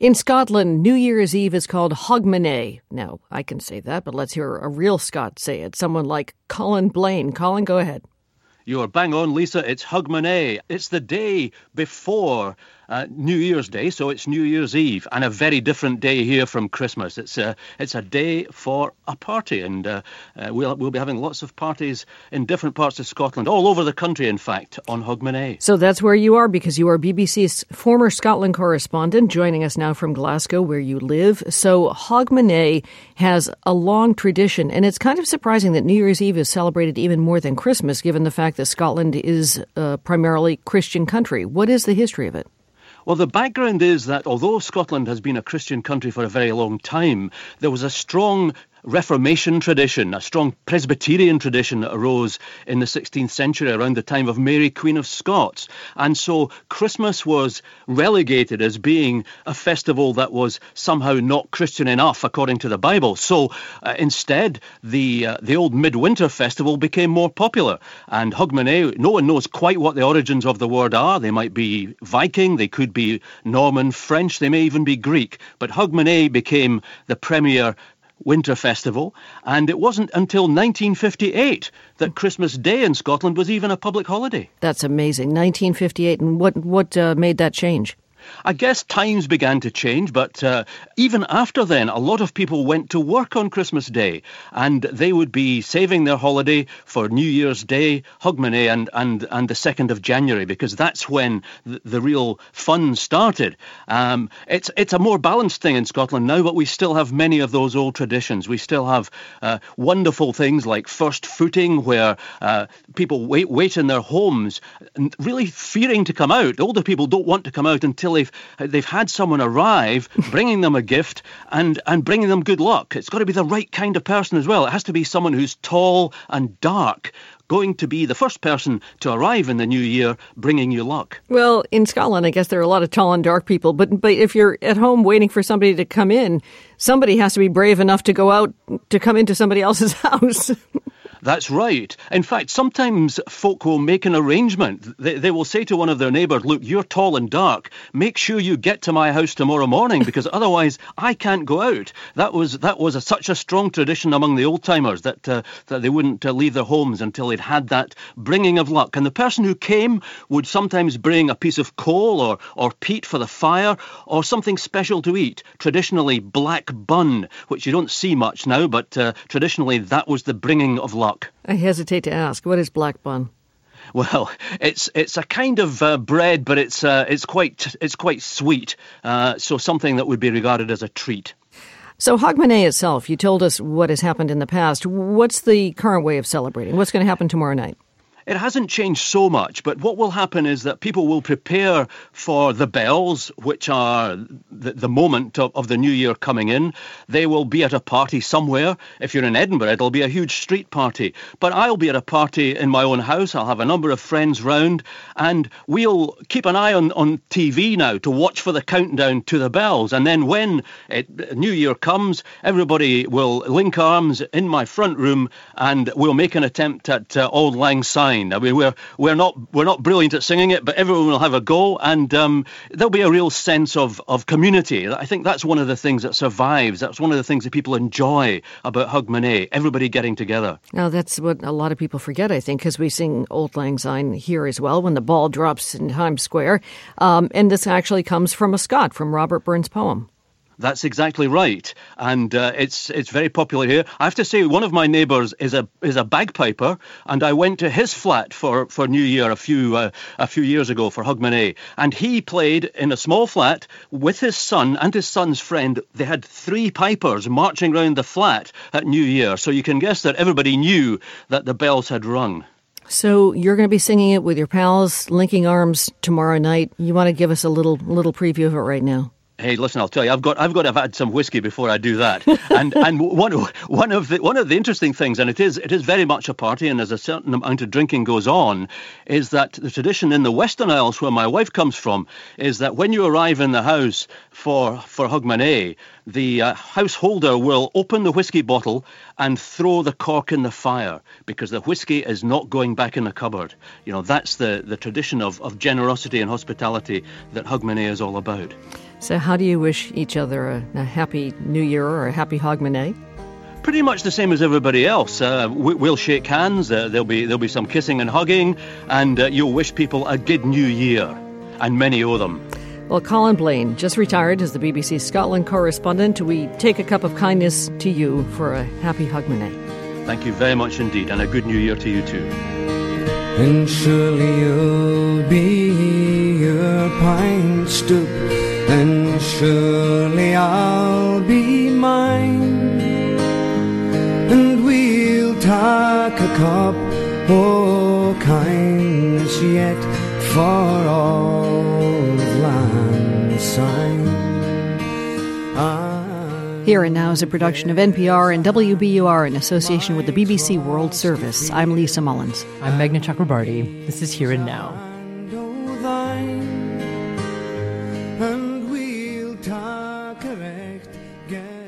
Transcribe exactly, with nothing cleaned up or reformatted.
In Scotland, New Year's Eve is called Hogmanay. Now, I can say that, but let's hear a real Scot say it. Someone like Colin Blaine. Colin, go ahead. You're bang on, Lisa. It's Hogmanay. It's the day before uh, New Year's Day, so it's New Year's Eve, and a very different day here from Christmas. It's a, it's a day for a party, and uh, uh, we'll, we'll be having lots of parties in different parts of Scotland, all over the country, in fact, on Hogmanay. So that's where you are, because you are B B C's former Scotland correspondent, joining us now from Glasgow, where you live. So Hogmanay has a long tradition, and it's kind of surprising that New Year's Eve is celebrated even more than Christmas, given the fact that Scotland is a primarily Christian country. What is the history of it? Well, the background is that although Scotland has been a Christian country for a very long time, there was a strong Reformation tradition, a strong Presbyterian tradition that arose in the sixteenth century around the time of Mary, Queen of Scots. And so Christmas was relegated as being a festival that was somehow not Christian enough, according to the Bible. So uh, instead, the uh, the old midwinter festival became more popular. And Hogmanay, no one knows quite what the origins of the word are. They might be Viking, they could be Norman, French, they may even be Greek. But Hogmanay became the premier winter festival, and it wasn't until nineteen fifty-eight that Christmas Day in Scotland was even a public holiday. That's amazing. nineteen fifty-eight, and what, what uh, made that change? I guess times began to change, but uh, even after then, a lot of people went to work on Christmas Day, and they would be saving their holiday for New Year's Day, Hogmanay, and, and, and the second of January, because that's when the, the real fun started. Um, it's, it's a more balanced thing in Scotland now, but we still have many of those old traditions. We still have uh, wonderful things like first footing, where uh, people wait, wait in their homes, really fearing to come out. Older people don't want to come out until They've, they've had someone arrive, bringing them a gift and, and bringing them good luck. It's got to be the right kind of person as well. It has to be someone who's tall and dark, going to be the first person to arrive in the new year, bringing you luck. Well, in Scotland, I guess there are a lot of tall and dark people, but but if you're at home waiting for somebody to come in, somebody has to be brave enough to go out to come into somebody else's house. That's right. In fact, sometimes folk will make an arrangement. They, they will say to one of their neighbours, look, you're tall and dark. Make sure you get to my house tomorrow morning, because otherwise I can't go out. That was that was a, such a strong tradition among the old-timers that, uh, that they wouldn't uh, leave their homes until they'd had that bringing of luck. And the person who came would sometimes bring a piece of coal or, or peat for the fire, or something special to eat, traditionally black bun, which you don't see much now, but uh, traditionally that was the bringing of luck. I hesitate to ask, what is black bun? Well, it's it's a kind of uh, bread, but it's uh, it's quite it's quite sweet. Uh, so something that would be regarded as a treat. So Hogmanay itself, you told us what has happened in the past. What's the current way of celebrating? What's going to happen tomorrow night? It hasn't changed so much, but what will happen is that people will prepare for the bells, which are the, the moment of, of the new year coming in. They will be at a party somewhere. If you're in Edinburgh, it'll be a huge street party. But I'll be at a party in my own house. I'll have a number of friends round, and we'll keep an eye on, on T V now to watch for the countdown to the bells. And then when it, New Year comes, everybody will link arms in my front room, and we'll make an attempt at uh, Auld Lang Syne. I mean, we're we're not we're not brilliant at singing it, but everyone will have a go, and um, there'll be a real sense of, of community. I think that's one of the things that survives. That's one of the things that people enjoy about Hogmanay, everybody getting together. Now, that's what a lot of people forget, I think, because we sing Auld Lang Syne here as well when the ball drops in Times Square. Um, and this actually comes from a Scot, from Robert Burns' poem. That's exactly right, and uh, it's it's very popular here. I have to say, one of my neighbours is a is a bagpiper, and I went to his flat for, for New Year a few uh, a few years ago for Hogmanay, and he played in a small flat with his son and his son's friend. They had three pipers marching around the flat at New Year, so you can guess that everybody knew that the bells had rung. So you're going to be singing it with your pals, linking arms tomorrow night. You want to give us a little little preview of it right now? Hey, listen, I'll tell you, I've got I've got to have had some whiskey before I do that. And and one one of the one of the interesting things, and it is it is very much a party, and as a certain amount of drinking goes on, is that the tradition in the Western Isles, where my wife comes from, is that when you arrive in the house for for Hogmanay, the uh, householder will open the whiskey bottle and throw the cork in the fire because the whiskey is not going back in the cupboard. You know, that's the, the tradition of, of generosity and hospitality that Hogmanay is all about. So how do you wish each other a, a happy New Year or a happy Hogmanay? Pretty much the same as everybody else. Uh, we, we'll shake hands, uh, there'll be there'll be some kissing and hugging, and uh, you'll wish people a good new year, and many owe them. Well, Colin Blaine, just retired as the B B C Scotland correspondent. We take a cup of kindness to you for a happy Hogmanay. Thank you very much indeed, and a good new year to you too. And surely you'll be your pine stoop, and surely I'll be mine. And we'll take a cup of kindness yet for all of Lanside. Ah. Here and Now is a production of N P R and W B U R in association with the B B C World Service. I'm Lisa Mullins. I'm Meghna Chakrabarty. This is Here and Now. And we'll take a recht